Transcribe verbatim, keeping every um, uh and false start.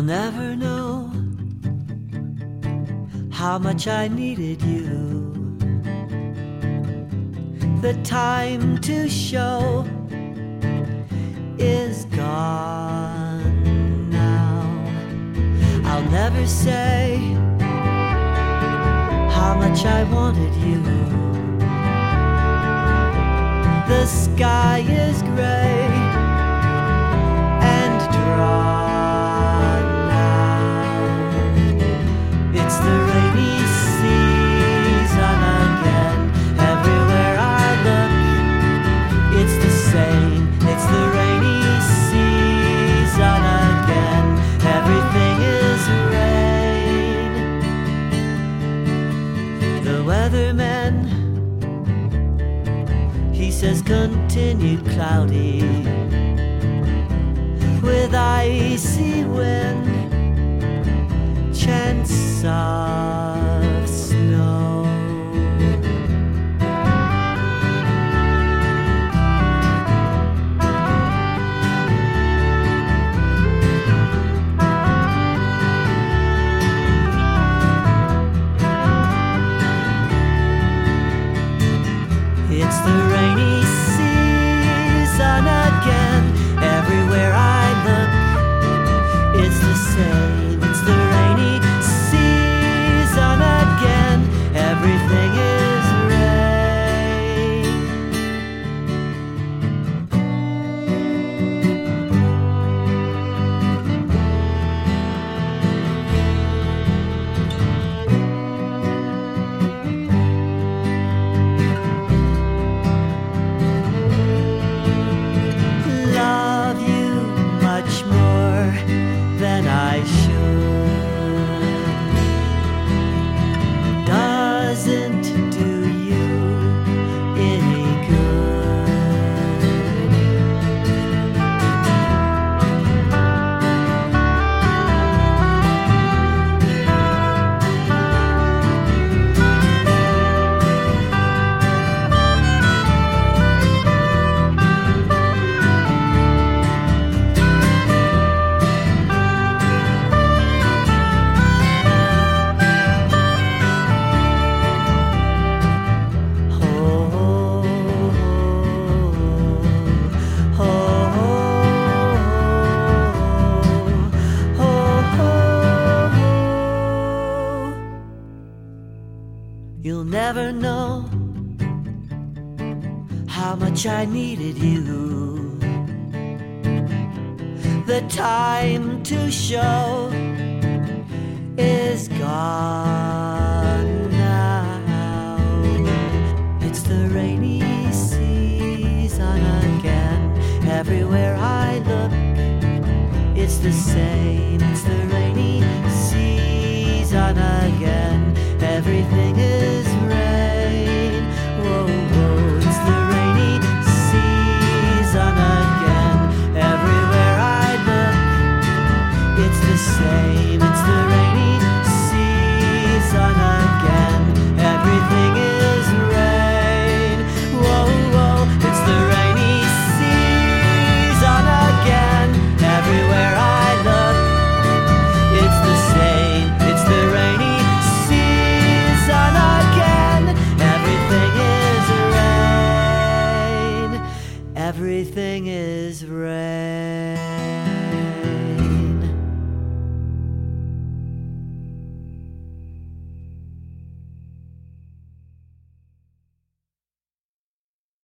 never know how much I needed you. The time to show is gone now. I'll never say how much I wanted you. The sky is gray and dry now. It's the rainy season again. Everywhere I look, it's the same. It's the rainy season again. Everything is rain. The weatherman, he says continued cloudy with icy wind, chance of snow. It's the rainy season again. Everywhere I look, it's the same. It's the rainy season again. Everything is rain. Love you much more than I should. Doesn't do you any good. You'll never know how much I needed you. The time to show is gone.